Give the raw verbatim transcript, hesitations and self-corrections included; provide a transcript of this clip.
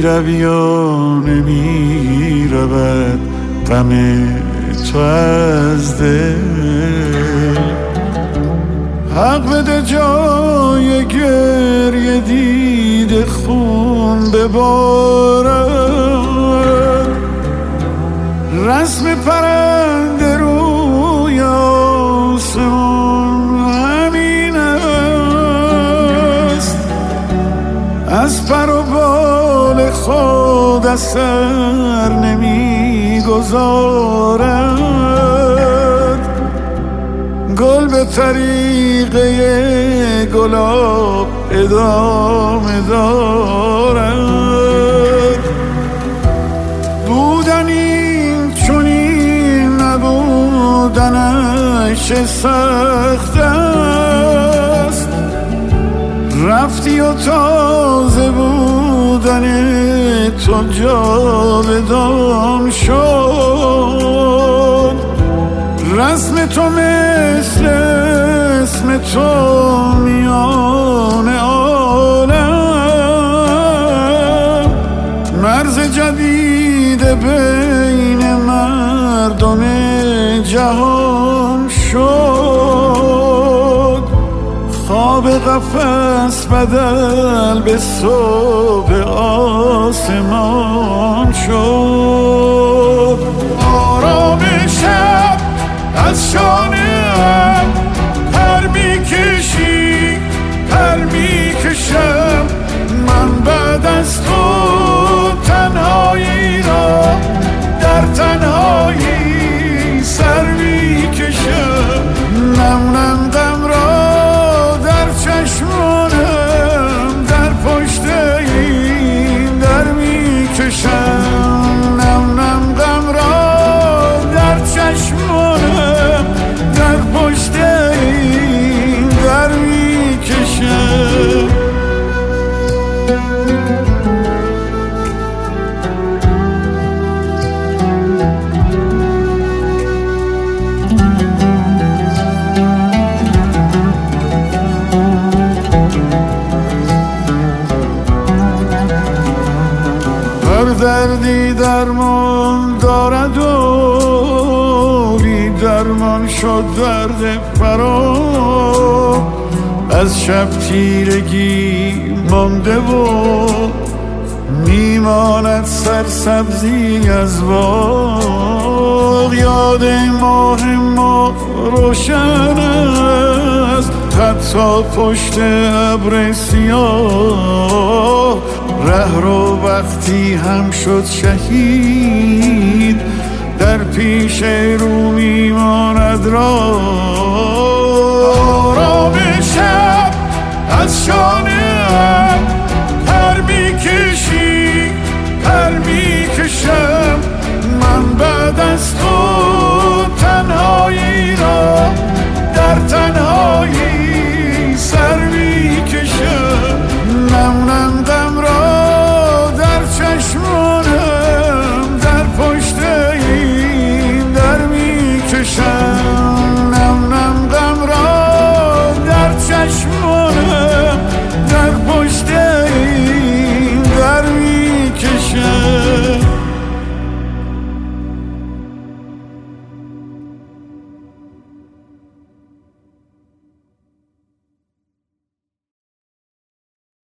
روی و نمی رود غم تو از دل. حق بده جای گریه دیده خون ببارد، رسم پرنده روی آسمان همین است. از پر و بال خود اثر نمی گذارد، گل به طریقه گلاب ادامه دارد. بودن این چنین نبودنش سخت است، رفتی و تازه بودن تو جاودان شد. رسم تو مثل اسم تو میان عالم، مرز جدید بین مردم جهان شد. خواب قفس بدل به صبح آسمان شد. آرام شب از شانه‌ام پر می‌کشی پر می‌کشم، من بعد از تو تنهایی را در تنهایی سر می‌کشم. نم نم غم را در چشمانم در پشت این در می‌کشم. نم نم غم را در چشمانم در پشت این در می‌کشم. هر دردی درمان دارد و بی درمان شد درد فرا. از شب تیرگی مانده و میماند سرسبزی از باغ. یاد ماه ما روشن است حتی پشت ابر سیاه. ره رو وقتی هم شد شهید در پیش رو میماند راه. آرام شب از شانه